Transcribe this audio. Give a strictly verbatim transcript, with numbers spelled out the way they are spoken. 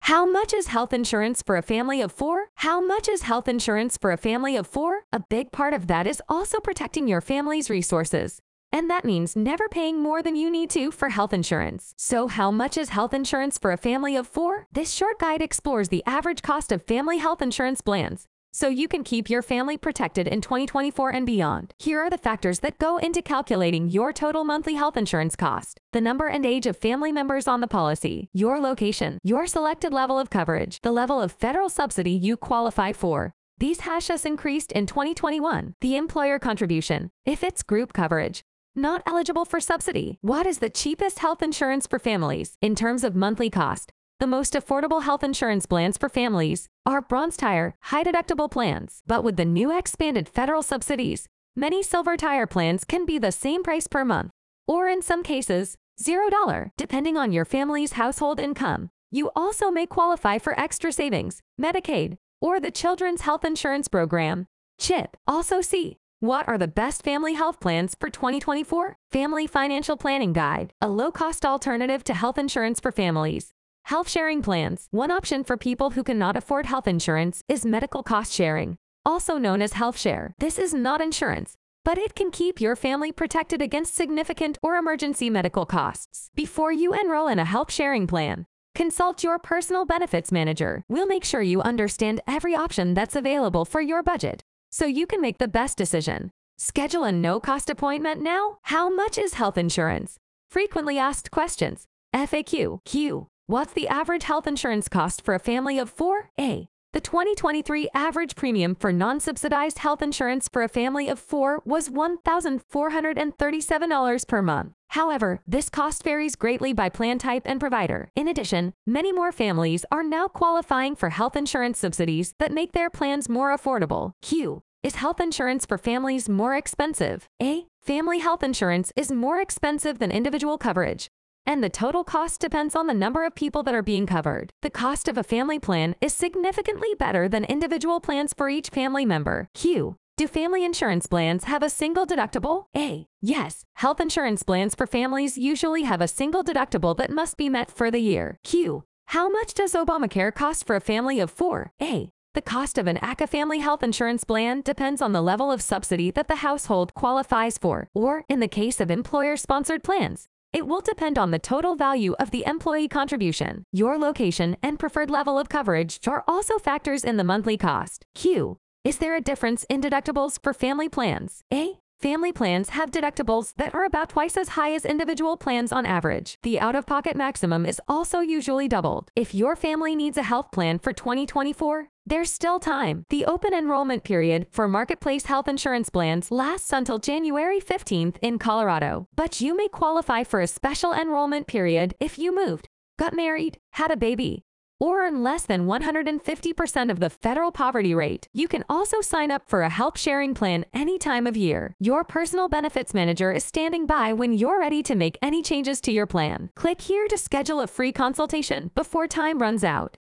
How much is health insurance for a family of four? How much is health insurance for a family of four? A big part of that is also protecting your family's resources. And that means never paying more than you need to for health insurance. So how much is health insurance for a family of four? This short guide explores the average cost of family health insurance plans, so you can keep your family protected in twenty twenty-four and beyond. Here are the factors that go into calculating your total monthly health insurance cost: the number and age of family members on the policy, your location, your selected level of coverage, the level of federal subsidy you qualify for. These hashes increased in twenty twenty-one. The employer contribution, if it's group coverage, not eligible for subsidy. What is the cheapest health insurance for families? In terms of monthly cost, the most affordable health insurance plans for families are Bronze Tire, high-deductible plans. But with the new expanded federal subsidies, many Silver Tire plans can be the same price per month, or in some cases, zero dollars, depending on your family's household income. You also may qualify for extra savings, Medicaid, or the Children's Health Insurance Program, CHIP. Also see, what are the best family health plans for twenty twenty-four? Family Financial Planning Guide, a low-cost alternative to health insurance for families. Health sharing plans. One option for people who cannot afford health insurance is medical cost sharing, also known as health share. This is not insurance, but it can keep your family protected against significant or emergency medical costs. Before you enroll in a health sharing plan, consult your personal benefits manager. We'll make sure you understand every option that's available for your budget, so you can make the best decision. Schedule a no-cost appointment now. How much is health insurance? Frequently asked questions. F A Q. Q. What's the average health insurance cost for a family of four? A. The twenty twenty-three average premium for non-subsidized health insurance for a family of four was one thousand four hundred thirty-seven dollars per month. However, this cost varies greatly by plan type and provider. In addition, many more families are now qualifying for health insurance subsidies that make their plans more affordable. Q. Is health insurance for families more expensive? A. Family health insurance is more expensive than individual coverage, and the total cost depends on the number of people that are being covered. The cost of a family plan is significantly better than individual plans for each family member. Q. Do family insurance plans have a single deductible? A. Yes. Health insurance plans for families usually have a single deductible that must be met for the year. Q. How much does Obamacare cost for a family of four? A. The cost of an A C A family health insurance plan depends on the level of subsidy that the household qualifies for, or in the case of employer-sponsored plans, it will depend on the total value of the employee contribution. Your location and preferred level of coverage are also factors in the monthly cost. Q. Is there a difference in deductibles for family plans? A. Family plans have deductibles that are about twice as high as individual plans on average. The out-of-pocket maximum is also usually doubled. If your family needs a health plan for twenty twenty-four, there's still time. The open enrollment period for Marketplace health insurance plans lasts until January fifteenth in Colorado, but you may qualify for a special enrollment period if you moved, got married, had a baby, or earn less than one hundred fifty percent of the federal poverty rate. You can also sign up for a health sharing plan any time of year. Your personal benefits manager is standing by when you're ready to make any changes to your plan. Click here to schedule a free consultation before time runs out.